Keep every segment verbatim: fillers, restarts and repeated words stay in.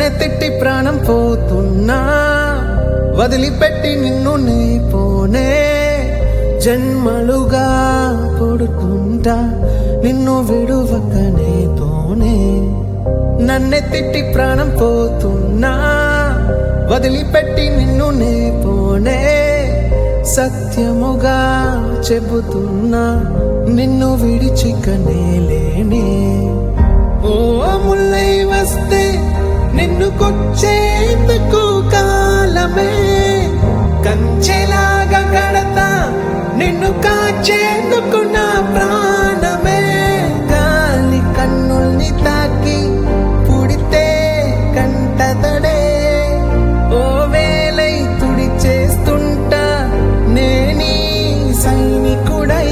నన్నే తిట్టి ప్రాణం పోతున్నా వదిలిపెట్టి నిన్ను నీ పోనే జన్మలుగా పుడుతుంటా నిన్ను విడువకనే తోనే నన్నే తిట్టి ప్రాణం పోతున్నా వదిలిపెట్టి నిన్ను నే పోనే సత్యముగా చెబుతున్నా నిన్ను విడిచికనే లేనే ఓ ముల్లై వస్తే నిన్ను కొచ్చేందుకు కాలమే కంచెలాగా కడతా నిన్ను కాచేందుకు నా ప్రాణమే గాలి కన్నుల్ని తాకి పుడితే కంటతడే ఓ వేలై తుడి చేస్తుంటా నేనీ సైనికుడై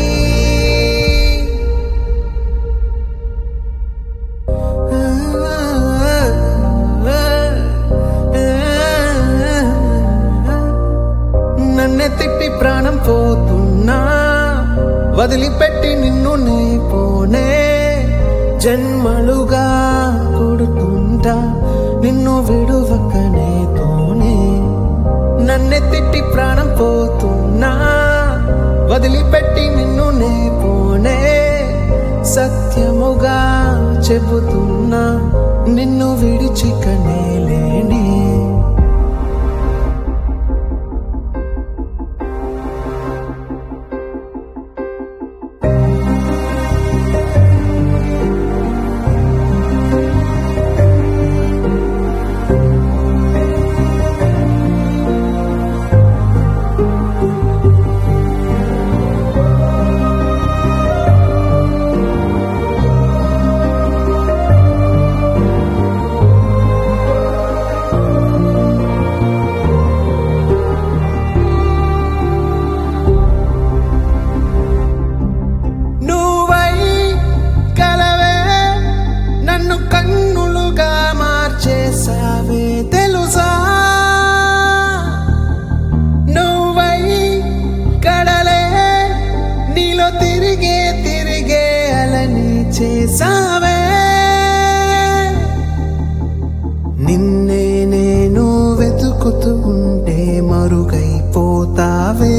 నన్నే తిట్టి ప్రాణం పోతున్నా వదిలిపెట్టి నిన్ను నీ పోనే జన్మలుగా పుడుతుంటా నిన్ను విడువకనే తోనే నన్నే తిట్టి ప్రాణం పోతున్నా వదిలిపెట్టి నిన్ను నే పోనే సత్యముగా చెబుతున్నా నిన్ను విడిచికనే లేనే తెలుసా నువ్వై కడలే నీలో తిరిగే తిరిగే అలని చేసావే నిన్నే నేను వెతుకుతూ ఉంటే మరుగైపోతావే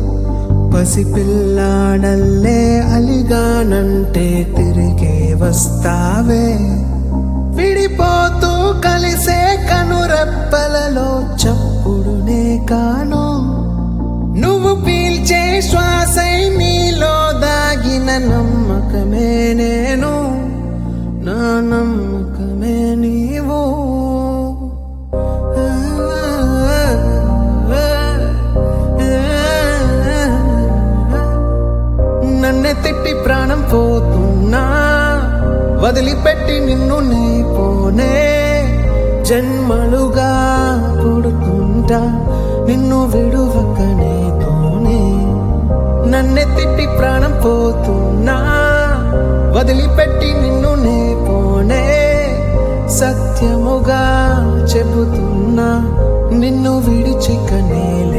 పసిపిల్లాడల్లే అలిగానంటే తిరిగే వస్తావే విడిపోతూ కలిసే కనురెప్పలలో చప్పుడునే కాను నువ్వు పీల్చే శ్వాసై నీలో దాగిన నమ్మకమే నేను నా నమ్మకమే నీవు నన్నే తిట్టి ప్రాణం పోతున్నా వదిలిపెట్టి నిన్ను నీ పోనే జన్మలుగా పుడుతుంటా నిన్ను విడువకనే తోనే నన్నే తిట్టి ప్రాణం పోతున్నా వదిలిపెట్టి నిన్ను నే పోనే సత్యముగా చెబుతున్నా నిన్ను విడిచికనే